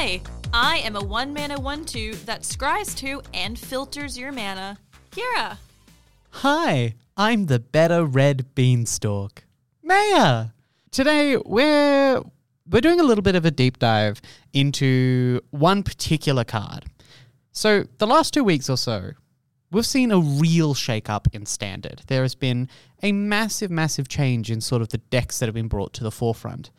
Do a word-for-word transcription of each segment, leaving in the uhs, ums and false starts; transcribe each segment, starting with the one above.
Hi, I am a one mana one two that scries to and filters your mana. Kira. Hi, I'm the better red beanstalk. Maya. Today we're we're doing a little bit of a deep dive into one particular card. So the last two weeks or so, we've seen a real shake-up in Standard. There has been a massive, massive change in sort of the decks that have been brought to the forefront.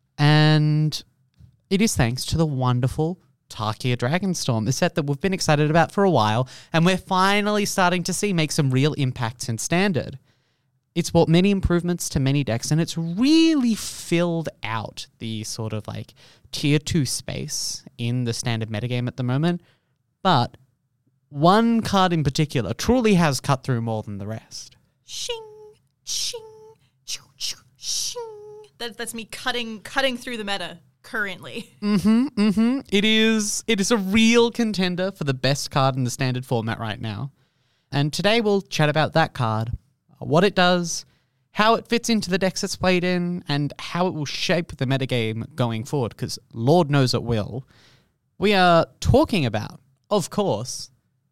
And it is thanks to the wonderful Tarkia Dragonstorm, the set that we've been excited about for a while, and we're finally starting to see make some real impacts in Standard. It's brought many improvements to many decks, and it's really filled out the sort of like tier two space in the Standard metagame at the moment. But one card in particular truly has cut through more than the rest. Shing, shing, shoo, shoo, shing. That, that's me cutting cutting through the meta currently. Mm-hmm, mm-hmm. It is, it is a real contender for the best card in the Standard format right now. And today we'll chat about that card, what it does, how it fits into the decks it's played in, and how it will shape the metagame going forward, because Lord knows it will. We are talking about, of course,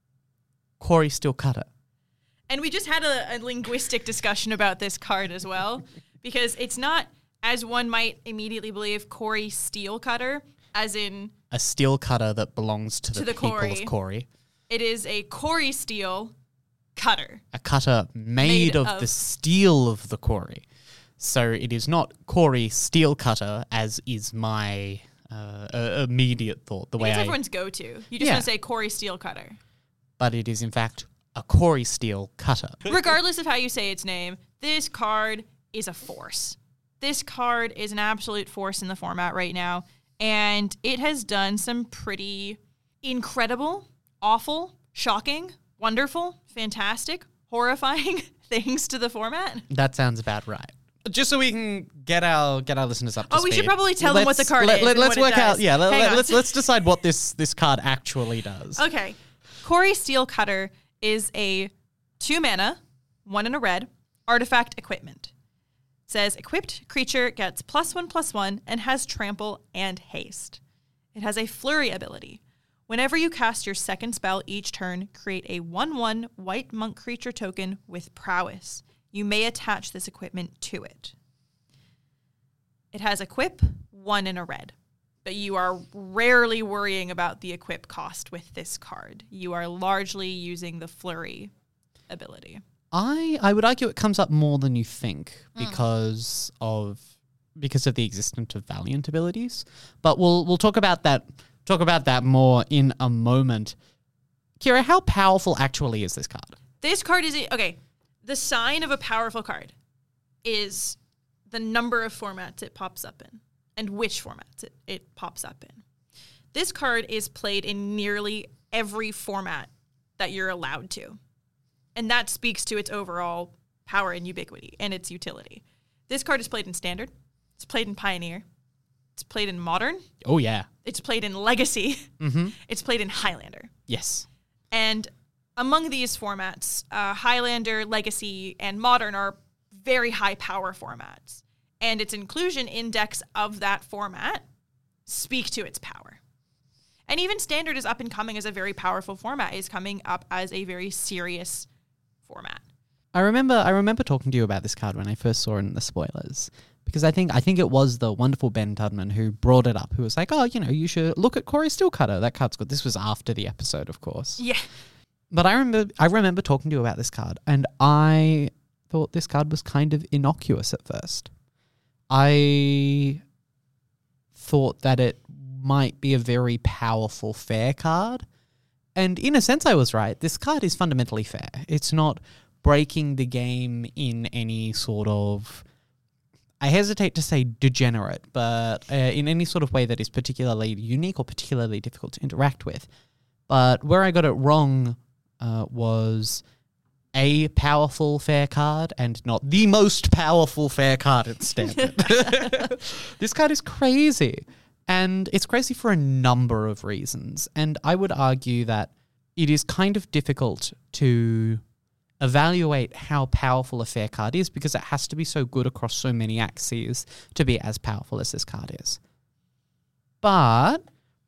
Kori Steelcutter. And we just had a, a linguistic discussion about this card as well, because it's not, as one might immediately believe, Kori Steelcutter, as in a steel cutter that belongs to, to the, the people Kori. of Kori. It is a Kori Steel cutter. A cutter made, Made of, of- the steel of the Kori. So it is not Kori Steelcutter, as is my uh, uh, immediate thought. The I way think it's I, everyone's go-to. You just Yeah. want to say Kori Steel cutter. but it is in fact a Kori Steel cutter. Regardless of how you say its name, this card is a force. This card is an absolute force in the format right now, and it has done some pretty incredible, awful, shocking, wonderful, fantastic, horrifying things to the format. That sounds about right. Just so we can get our get our listeners up to Oh, we speed. should probably tell them what the Let's- card let, is Let, and let's what it work out. does. Yeah, let, Hang let, on. let's let's decide what this this card actually does. Okay. Kori Steel Cutter is a two mana, one and a red, artifact equipment. It says equipped creature gets plus one plus one and has trample and haste. It has a flurry ability. Whenever you cast your second spell each turn, create a one one white monk creature token with prowess. You may attach this equipment to it. It has equip, one and a red. But you are rarely worrying about the equip cost with this card. You are largely using the flurry ability. I I would argue it comes up more than you think because of because of the existence of Valiant abilities. But we'll we'll talk about that talk about that more in a moment. Kira, how powerful actually is this card? This card is, a, okay, the sign of a powerful card is the number of formats it pops up in and which formats it, it pops up in. This card is played in nearly every format that you're allowed to. And that speaks to its overall power and ubiquity and its utility. This card is played in Standard. It's played in Pioneer. It's played in Modern. Oh yeah. It's played in Legacy. Mm-hmm. It's played in Highlander. Yes. And among these formats, uh, Highlander, Legacy, and Modern are very high power formats. And its inclusion in decks of that format speak to its power. And even Standard is up and coming as a very powerful format, is coming up as a very serious format. I remember I remember talking to you about this card when I first saw it in the spoilers. Because I think I think it was the wonderful Ben Tudman who brought it up, who was like, oh, you know, you should look at Kori Steelcutter. That card's good. This was after the episode, of course. Yeah. But I remember I remember talking to you about this card, and I thought this card was kind of innocuous at first. I thought that it might be a very powerful fair card. And in a sense, I was right. This card is fundamentally fair. It's not breaking the game in any sort of, I hesitate to say degenerate, but uh, in any sort of way that is particularly unique or particularly difficult to interact with. But where I got it wrong uh, was a powerful fair card and not the most powerful fair card in Standard. This card is crazy. And it's crazy for a number of reasons. And I would argue that it is kind of difficult to evaluate how powerful a fair card is because it has to be so good across so many axes to be as powerful as this card is. But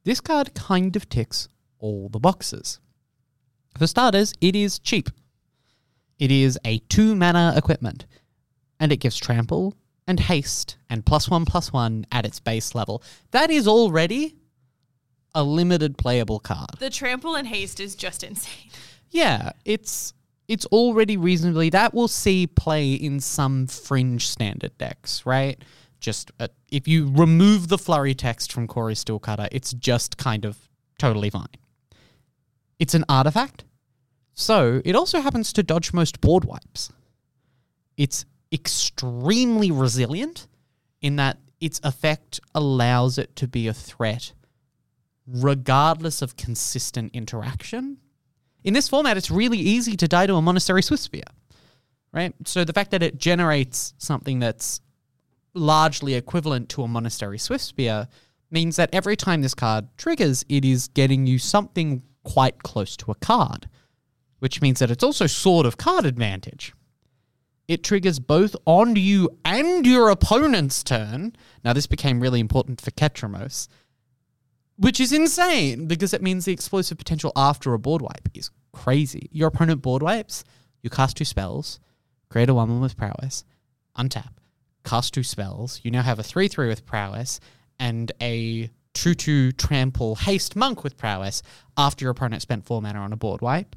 This card kind of ticks all the boxes. For starters, it is cheap. It is a two mana equipment, and it gives trample and haste and plus one plus one at its base level. That is already a limited playable card. The trample and haste is just insane. Yeah, it's it's already reasonably... That will see play in some fringe standard decks, right? Just uh, if you remove the flurry text from Kori Steelcutter, it's just kind of totally fine. It's an artifact, so it also happens to dodge most board wipes. It's extremely resilient in that its effect allows it to be a threat regardless of consistent interaction. In this format, it's really easy to die to a Monastery Swiftspear, right? So the fact that it generates something that's largely equivalent to a Monastery Swiftspear means that every time this card triggers, it is getting you something quite close to a card, which means that it's also sort of card advantage. It triggers both on you and your opponent's turn. Now, this became really important for Ketramos, which is insane because it means the explosive potential after a board wipe is crazy. Your opponent board wipes, you cast two spells, create a one one with prowess, untap, cast two spells. You now have a three three with prowess and a two two trample haste monk with prowess after your opponent spent four mana on a board wipe.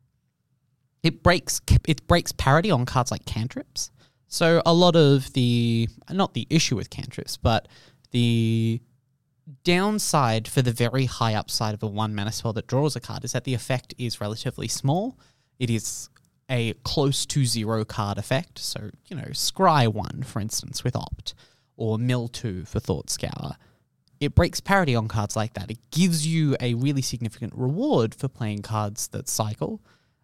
It breaks it breaks parity on cards like cantrips. So a lot of the, not the issue with cantrips, but the downside for the very high upside of a one mana spell that draws a card is that the effect is relatively small. It is a close to zero card effect. So, you know, Scry one, for instance, with Opt, or Mill two for Thought Scour. It breaks parity on cards like that. It gives you a really significant reward for playing cards that cycle,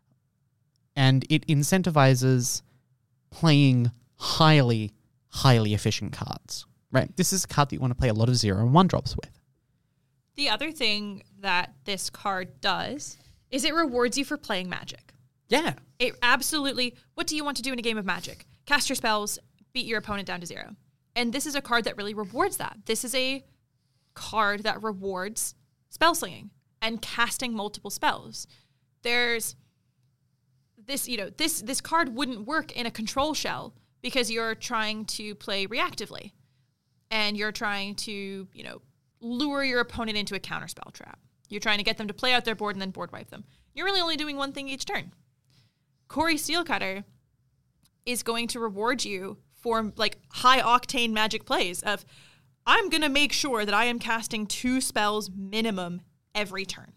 and it incentivizes playing highly, highly efficient cards, right? This is a card that you want to play a lot of zero and one drops with. The other thing that this card does is it rewards you for playing Magic. Yeah. It absolutely, what do you want to do in a game of Magic? Cast your spells, beat your opponent down to zero. And this is a card that really rewards that. This is a card that rewards spell slinging and casting multiple spells. There's this, you know, this this card wouldn't work in a control shell because you're trying to play reactively and you're trying to, you know, lure your opponent into a counterspell trap. You're trying to get them to play out their board and then board wipe them. You're really only doing one thing each turn. Kori Steelcutter is going to reward you for like high octane Magic plays of, I'm going to make sure that I am casting two spells minimum every turn.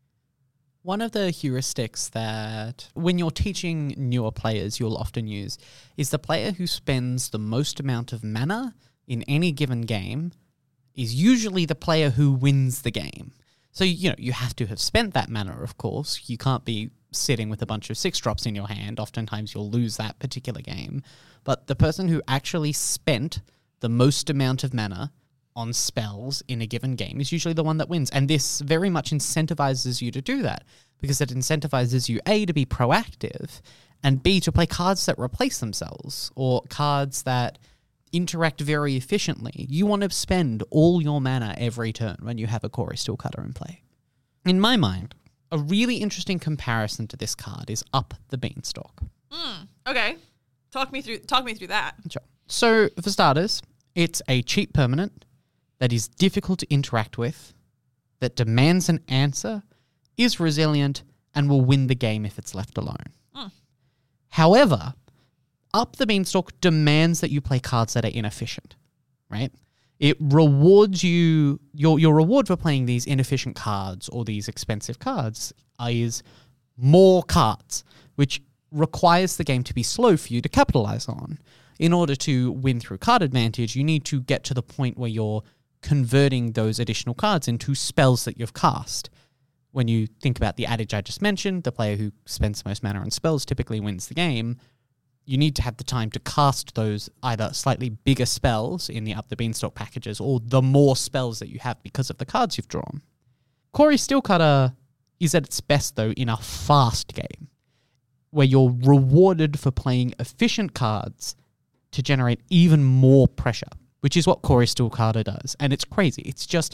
One of the heuristics that when you're teaching newer players you'll often use is the player who spends the most amount of mana in any given game is usually the player who wins the game. So, you know, you have to have spent that mana, of course. You can't be sitting with a bunch of six drops in your hand. Oftentimes you'll lose that particular game. But the person who actually spent the most amount of mana on spells in a given game is usually the one that wins. And this very much incentivizes you to do that because it incentivizes you, A, to be proactive, and B, to play cards that replace themselves or cards that interact very efficiently. You want to spend all your mana every turn when you have a Kori Steelcutter in play. In my mind, a really interesting comparison to this card is Up the Beanstalk. Mm, okay. Talk me through talk me through that. Sure. So, for starters, it's a cheap permanent that is difficult to interact with, that demands an answer, is resilient, and will win the game if it's left alone. Mm. However, Up the Beanstalk demands that you play cards that are inefficient, right? It rewards you, your your reward for playing these inefficient cards or these expensive cards is more cards, which requires the game to be slow for you to capitalize on. In order to win through card advantage, you need to get to the point where you're converting those additional cards into spells that you've cast. When you think about the adage I just mentioned, the player who spends the most mana on spells typically wins the game. You need to have the time to cast those either slightly bigger spells in the Up the Beanstalk packages or the more spells that you have because of the cards you've drawn. Kori Steelcutter is at its best, though, in a fast game, where you're rewarded for playing efficient cards to generate even more pressure, which is what Kori Steelcutter does. And it's crazy. It's just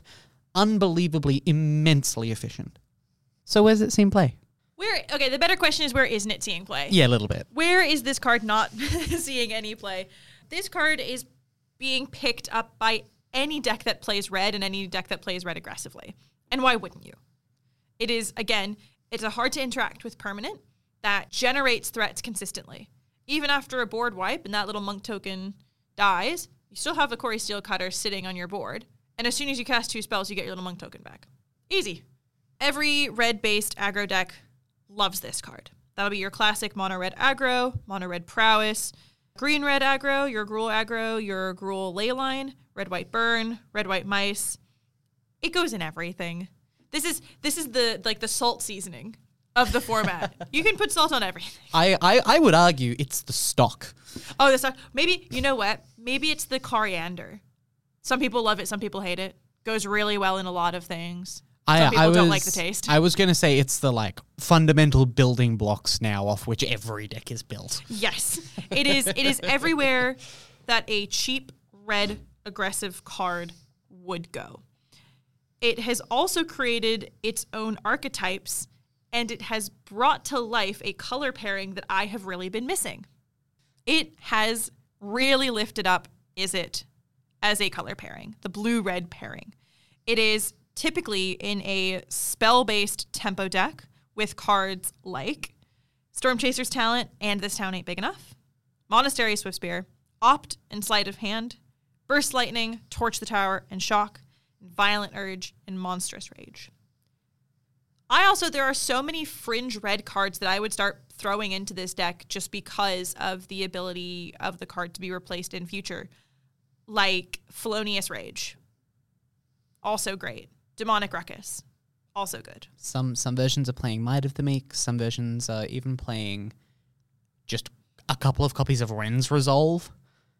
unbelievably, immensely efficient. So where's it seen play? Where? Okay, the better question is, where isn't it seeing play? Yeah, a little bit. Where is this card not seeing any play? This card is being picked up by any deck that plays red and any deck that plays red aggressively. And why wouldn't you? It is, again, it's a hard to interact with permanent that generates threats consistently. Even after a board wipe and that little monk token dies, you still have a Kori Steelcutter sitting on your board. And as soon as you cast two spells, you get your little monk token back. Easy. Every red-based aggro deck loves this card. That'll be your classic mono-red aggro, mono-red prowess, green-red aggro, your Gruul aggro, your Gruul leyline, red-white burn, red-white mice. It goes in everything. This is this is the like the salt seasoning of the format. You can put salt on everything. I, I, I would argue it's the stock. Oh, the stock. Maybe, you know what? Maybe it's the coriander. Some people love it, some people hate it. Goes really well in a lot of things. Some I, people I was, don't like the taste. I was going to say it's the like fundamental building blocks now off which every deck is built. Yes. It is it is everywhere that a cheap red aggressive card would go. It has also created its own archetypes, and it has brought to life a color pairing that I have really been missing. It has really lifted up Izzet as a color pairing, the blue-red pairing. It is typically in a spell-based tempo deck with cards like Stormchaser's Talent and This Town Ain't Big Enough, Monastery Swiftspear, Opt and Sleight of Hand, Burst Lightning, Torch the Tower, and Shock, and Violent Urge, and Monstrous Rage. I also, there are so many fringe red cards that I would start throwing into this deck just because of the ability of the card to be replaced in future. Like Felonious Rage. Also great. Demonic Ruckus. Also good. Some some versions are playing Might of the Meek. Some versions are even playing just a couple of copies of Wren's Resolve.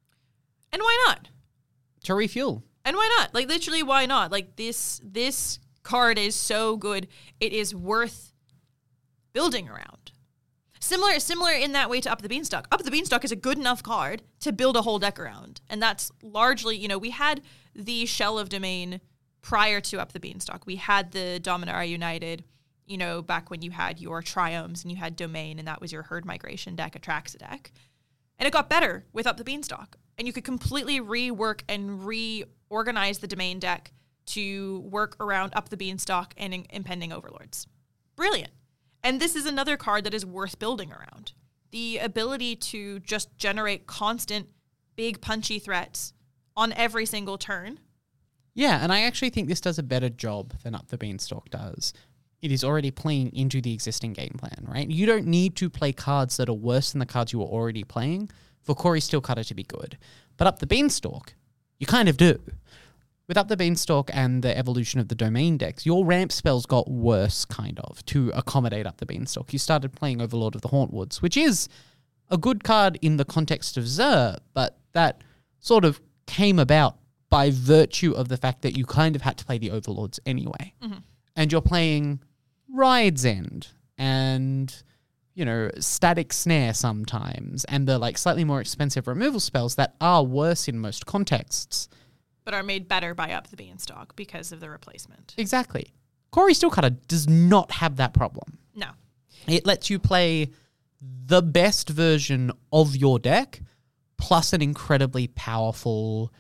And why not? To refuel. And why not? Like, literally, why not? Like, this this card is so good. It is worth building around. Similar similar in that way to Up the Beanstalk. Up the Beanstalk is a good enough card to build a whole deck around. And that's largely, you know, we had the Shell of Domain prior to Up the Beanstalk. We had the Dominaria United, you know, back when you had your Triomes and you had Domain, and that was your Herd Migration deck, Atraxa deck. And it got better with Up the Beanstalk. And you could completely rework and reorganize the Domain deck to work around Up the Beanstalk and in- Impending Overlords. Brilliant. And this is another card that is worth building around. The ability to just generate constant, big, punchy threats on every single turn. Yeah, and I actually think this does a better job than Up the Beanstalk does. It is already playing into the existing game plan, right? You don't need to play cards that are worse than the cards you were already playing for Kori Steelcutter to be good. But Up the Beanstalk, you kind of do. With Up the Beanstalk and the evolution of the Domain decks, your ramp spells got worse, kind of, to accommodate Up the Beanstalk. You started playing Overlord of the Hauntwoods, which is a good card in the context of Xur, but that sort of came about by virtue of the fact that you kind of had to play the Overlords anyway. Mm-hmm. And you're playing Ride's End and, you know, Static Snare sometimes, and the like slightly more expensive removal spells that are worse in most contexts. But are made better by Up the Beanstalk because of the replacement. Exactly. Kori Steelcutter does not have that problem. No. It lets you play the best version of your deck plus an incredibly powerful,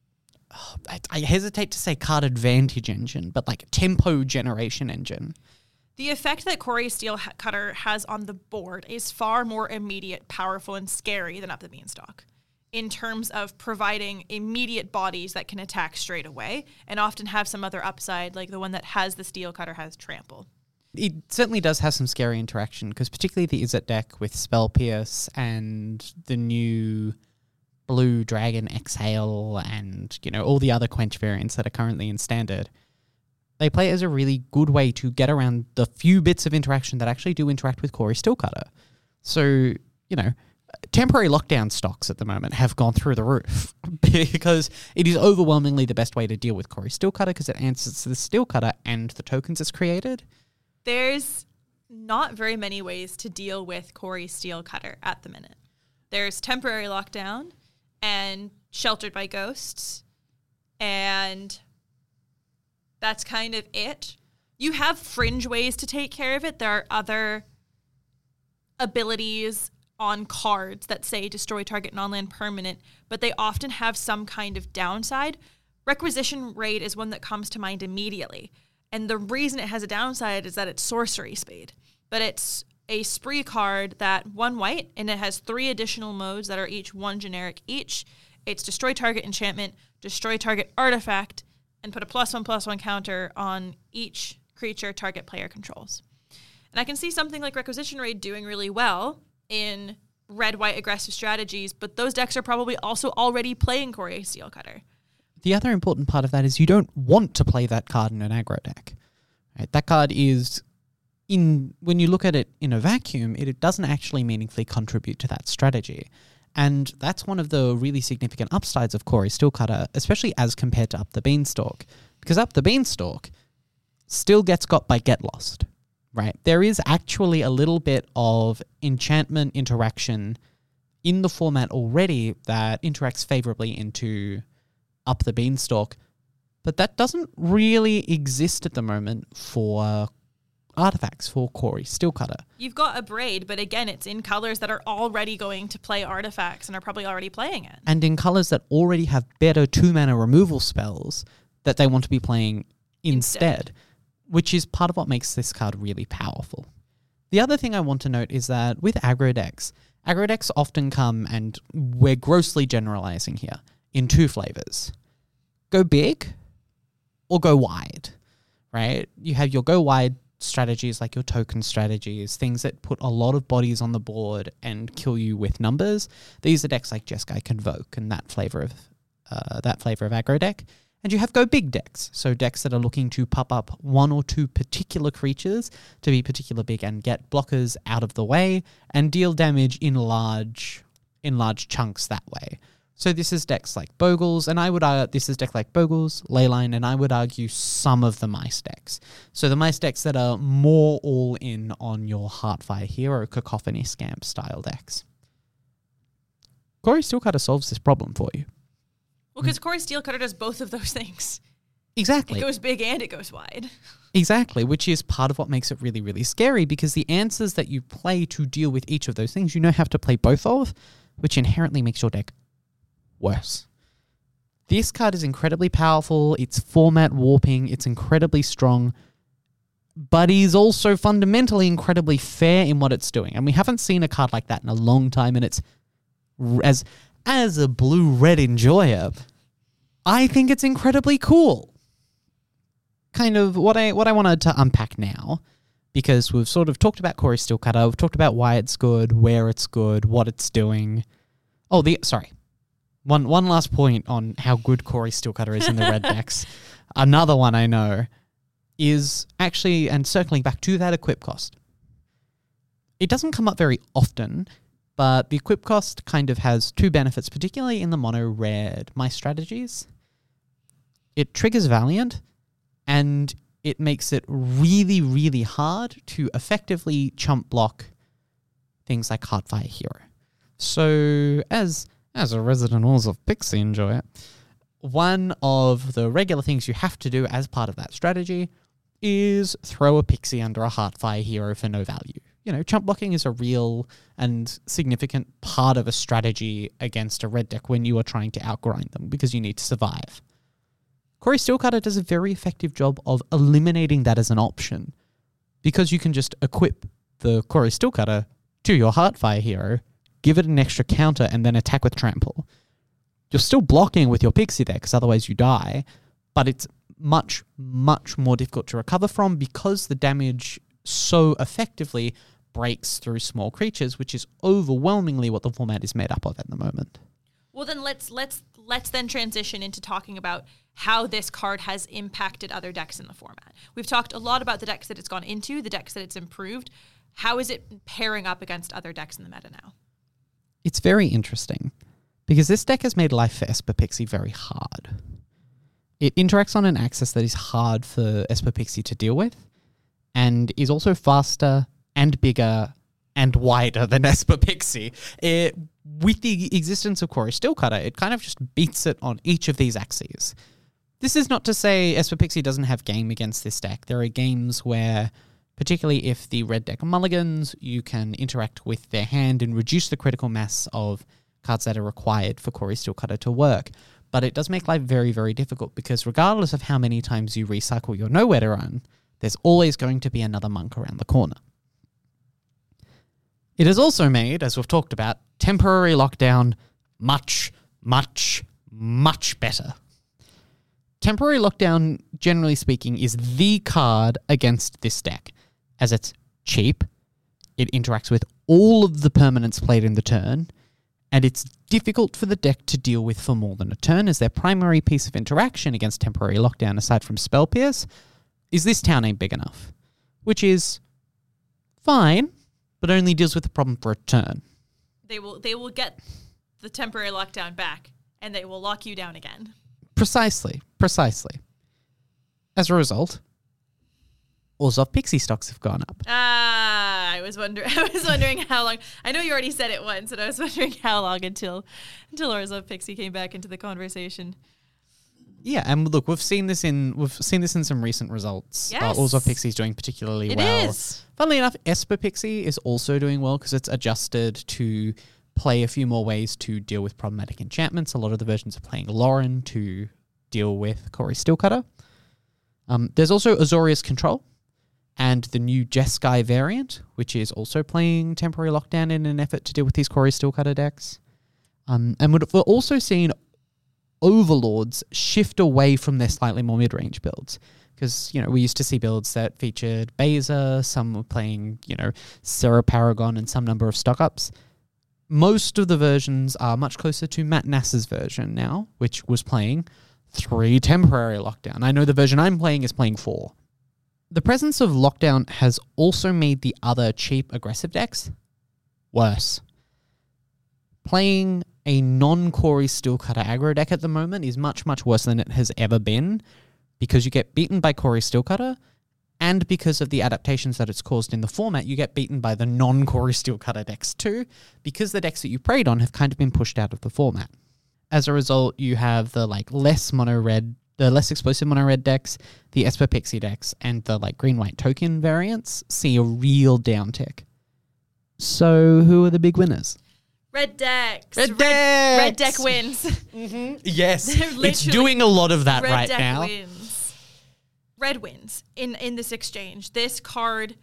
oh, I, I hesitate to say card advantage engine, but like tempo generation engine. The effect that Kori Steelcutter has on the board is far more immediate, powerful, and scary than Up the Beanstalk in terms of providing immediate bodies that can attack straight away and often have some other upside, like the one that has the Steelcutter has Trample. It certainly does have some scary interaction, because particularly the Izzet deck with Spell Pierce and the new Blue Dragon Exhale and, you know, all the other Quench variants that are currently in Standard, they play it as a really good way to get around the few bits of interaction that actually do interact with Kori Steelcutter. So, you know, temporary lockdown stocks at the moment have gone through the roof because it is overwhelmingly the best way to deal with Kori Steelcutter because it answers to the Steelcutter and the tokens it's created. There's not very many ways to deal with Kori Steelcutter at the minute. There's temporary lockdown and Sheltered by Ghosts, and that's kind of it. You have fringe ways to take care of it. There are other abilities on cards that say destroy target non-land permanent, but they often have some kind of downside. Requisition Raid is one that comes to mind immediately. And the reason it has a downside is that it's sorcery speed. But it's a spree card that one white, and it has three additional modes that are each one generic each. It's destroy target enchantment, destroy target artifact, and put a plus one plus one counter on each creature target player controls. And I can see something like Requisition Raid doing really well in red-white aggressive strategies, but those decks are probably also already playing Kori Steelcutter. The other important part of that is you don't want to play that card in an aggro deck. Right? That card is, in when you look at it in a vacuum, it, it doesn't actually meaningfully contribute to that strategy. And that's one of the really significant upsides of Kori Steelcutter, especially as compared to Up the Beanstalk. Because Up the Beanstalk still gets got by Get Lost. Right, there is actually a little bit of enchantment interaction in the format already that interacts favorably into Up the Beanstalk, but that doesn't really exist at the moment for artifacts for Kori Steelcutter. You've got a Braid, but again, it's in colors that are already going to play artifacts and are probably already playing it. And in colors that already have better two-mana removal spells that they want to be playing instead. instead. Which is part of what makes this card really powerful. The other thing I want to note is that with aggro decks, aggro decks often come, and we're grossly generalizing here, in two flavors. Go big or go wide, right? You have your go wide strategies like your token strategies, things that put a lot of bodies on the board and kill you with numbers. These are decks like Jeskai Convoke and that flavor of uh, that flavor of aggro deck. And you have go big decks, so decks that are looking to pop up one or two particular creatures to be particular big and get blockers out of the way and deal damage in large in large chunks that way. So this is decks like Bogles, and I would argue this is deck like Bogles, Leyline, and I would argue some of the Mice decks. So the Mice decks that are more all in on your Heartfire Hero, Cacophony Scamp style decks. Kori Steelcutter solves this problem for you. Well, because Kori Steelcutter does both of those things. Exactly. It goes big and it goes wide. Exactly, which is part of what makes it really, really scary, because the answers that you play to deal with each of those things, you know have to play both of, which inherently makes your deck worse. This card is incredibly powerful, it's format warping, it's incredibly strong, but is also fundamentally incredibly fair in what it's doing. And we haven't seen a card like that in a long time, and it's as... As a blue-red enjoyer, I think it's incredibly cool. Kind of what I what I wanted to unpack now, because we've sort of talked about Kori Steelcutter, we've talked about why it's good, where it's good, what it's doing. Oh, the sorry. One one last point on how good Kori Steelcutter is in the red decks. Another one I know is actually, and circling back to that equip cost. It doesn't come up very often, but the equip cost kind of has two benefits, particularly in the mono-red Mice strategies. It triggers Valiant, and it makes it really, really hard to effectively chump block things like Heartfire Hero. So, as as a resident Walls of Pixie enjoyer, one of the regular things you have to do as part of that strategy is throw a Pixie under a Heartfire Hero for no value. You know, chump blocking is a real and significant part of a strategy against a red deck when you are trying to outgrind them, because you need to survive. Kori Steelcutter does a very effective job of eliminating that as an option, because you can just equip the Kori Steelcutter to your Heartfire Hero, give it an extra counter, and then attack with Trample. You're still blocking with your Pixie deck, because otherwise you die, but it's much, much more difficult to recover from, because the damage so effectively breaks through small creatures, which is overwhelmingly what the format is made up of at the moment. Well, then let's let's let's then transition into talking about how this card has impacted other decks in the format. We've talked a lot about the decks that it's gone into, the decks that it's improved. How is it pairing up against other decks in the meta now? It's very interesting, because this deck has made life for Esper Pixie very hard. It interacts on an axis that is hard for Esper Pixie to deal with, and is also faster and bigger and wider than Esper Pixie. It, with the existence of Kori Steelcutter, it kind of just beats it on each of these axes. This is not to say Esper Pixie doesn't have game against this deck. There are games where, particularly if the red deck mulligans, you can interact with their hand and reduce the critical mass of cards that are required for Corey Steelcutter to work. But it does make life very, very difficult because regardless of how many times you recycle your Nowhere to Run, there's always going to be another monk around the corner. It has also made, as we've talked about, temporary lockdown much, much, much better. Temporary Lockdown, generally speaking, is the card against this deck, as it's cheap, it interacts with all of the permanents played in the turn, and it's difficult for the deck to deal with for more than a turn, as their primary piece of interaction against Temporary Lockdown, aside from Spell Pierce, is this town ain't big enough, which is fine, but only deals with the problem for a turn. They will they will get the Temporary Lockdown back, and they will lock you down again. Precisely, precisely. As a result, Orzhov Pixie stocks have gone up. Ah, I was wondering. I was wondering how long. I know you already said it once, and I was wondering how long until until Orzhov Pixie came back into the conversation. Yeah, and look, we've seen this in we've seen this in some recent results. Yes. Uh, Orzhov Pixie is doing particularly It well. is. Funnily enough, Esper Pixie is also doing well because it's adjusted to play a few more ways to deal with problematic enchantments. A lot of the versions are playing Lauren to deal with Corey Steelcutter. Um, there's also Azorius Control and the new Jeskai variant, which is also playing Temporary Lockdown in an effort to deal with these Corey Steelcutter decks. Um, and we're also seeing Overlords shift away from their slightly more mid-range builds. Because, you know, we used to see builds that featured Beza, some were playing, you know, Serra Paragon and some number of stock-ups. Most of the versions are much closer to Matt Nass's version now, which was playing three Temporary Lockdown. I know the version I'm playing is playing four. The presence of Lockdown has also made the other cheap aggressive decks worse. Playing a non-Corey Steelcutter aggro deck at the moment is much, much worse than it has ever been because you get beaten by Corey Steelcutter, and because of the adaptations that it's caused in the format, you get beaten by the non-Corey Steelcutter decks too, because the decks that you preyed on have kind of been pushed out of the format. As a result, you have the like less mono-red, the less explosive mono-red decks, the Esper Pixie decks, and the like green-white token variants see a real downtick. So who are the big winners? Red decks. Red Red, decks! red deck wins. Mm-hmm. Yes, They're it's literally- doing a lot of that Red right deck now. wins. Red wins in, in this exchange. This card,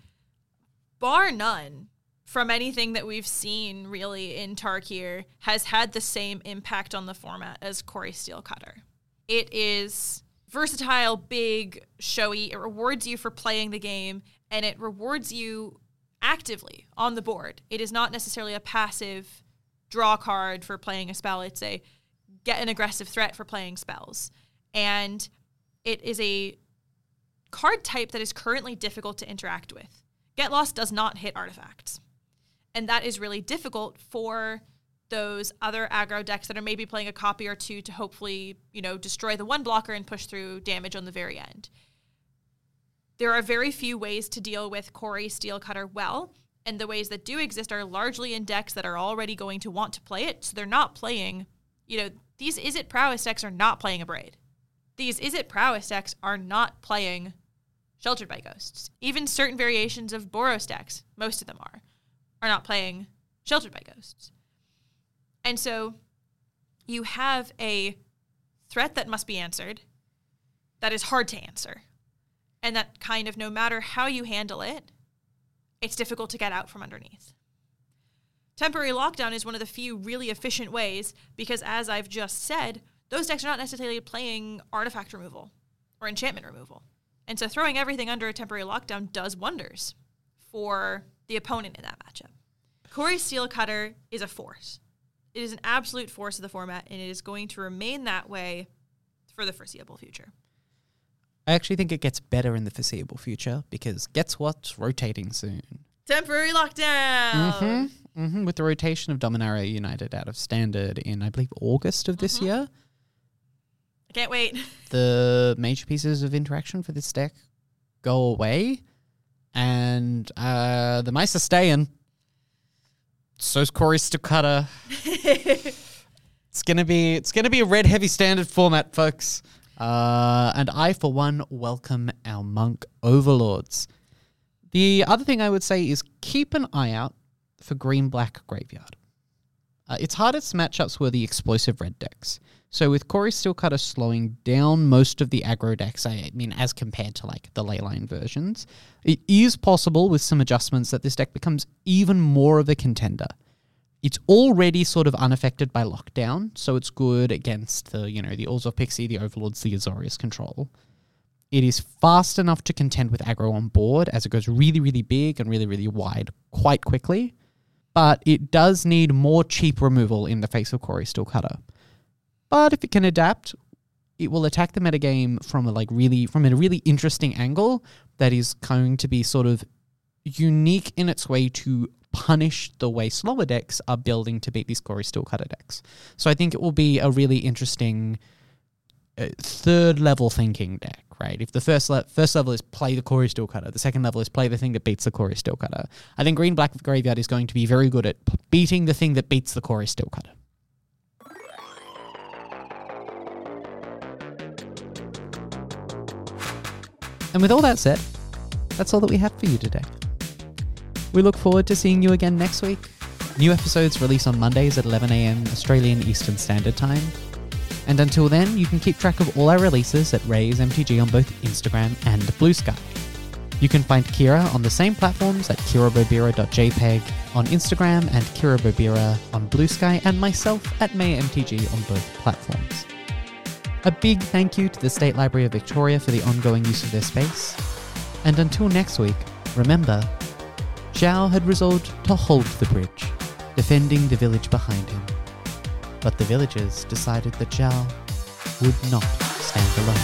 bar none, from anything that we've seen really in Tarkir, has had the same impact on the format as Corey Steelcutter. It is versatile, big, showy. It rewards you for playing the game, and it rewards you actively on the board. It is not necessarily a passive draw card for playing a spell. It's a get an aggressive threat for playing spells. And it is a card type that is currently difficult to interact with. Get Lost does not hit artifacts. And that is really difficult for those other aggro decks that are maybe playing a copy or two to hopefully, you know, destroy the one blocker and push through damage on the very end. There are very few ways to deal with Corey Steelcutter well, and the ways that do exist are largely in decks that are already going to want to play it, so they're not playing, you know, these Is It Prowess decks are not playing a Braid. These Is It Prowess decks are not playing Sheltered by Ghosts. Even certain variations of Boros decks, most of them are, are not playing Sheltered by Ghosts. And so you have a threat that must be answered that is hard to answer. And that kind of, no matter how you handle it, it's difficult to get out from underneath. Temporary Lockdown is one of the few really efficient ways because, as I've just said, those decks are not necessarily playing artifact removal or enchantment removal. And so throwing everything under a Temporary Lockdown does wonders for the opponent in that matchup. Corey Steelcutter is a force. It is an absolute force of the format, and it is going to remain that way for the foreseeable future. I actually think it gets better in the foreseeable future because guess what's rotating soon? Temporary Lockdown! Mm-hmm. Mm-hmm. With the rotation of Dominaria United out of Standard in, I believe, August of this Mm-hmm. year, I can't wait. the major pieces of interaction for this deck go away, and uh, the mice are staying. So's Corey Steelcutter. It's gonna be it's gonna be a red heavy Standard format, folks. Uh, and I, for one, welcome our monk overlords. The other thing I would say is keep an eye out for green-black graveyard. Uh, its hardest matchups were the explosive red decks. So with Kori Steelcutter slowing down most of the aggro decks, I mean, as compared to like the Leyline versions, it is possible with some adjustments that this deck becomes even more of a contender. It's already sort of unaffected by lockdown, so it's good against the, you know, the Orzhov Pixie, the Overlords, the Azorius control. It is fast enough to contend with aggro on board as it goes really, really big and really, really wide quite quickly. But it does need more cheap removal in the face of Kori Steelcutter. But if it can adapt, it will attack the metagame from a like really from a really interesting angle that is going to be sort of unique in its way to punish the way slower decks are building to beat these Kori Steelcutter decks. So I think it will be a really interesting uh, third level thinking deck. Right, if the first le- first level is play the Kori Steelcutter, the second level is play the thing that beats the Kori Steelcutter. I think Green Black Graveyard is going to be very good at p- beating the thing that beats the Kori Steelcutter. And with all that said, that's all that we have for you today. We look forward to seeing you again next week. New episodes release on Mondays at eleven a.m. Australian Eastern Standard Time. And until then, you can keep track of all our releases at Raise M T G on both Instagram and Blue Sky. You can find Kira on the same platforms at kirabobira dot j p e g on Instagram and kirabobira on Blue Sky, and myself at Maya M T G on both platforms. A big thank you to the State Library of Victoria for the ongoing use of their space. And until next week, remember, Zhao had resolved to hold the bridge, defending the village behind him. But the villagers decided that Zhao would not stand alone.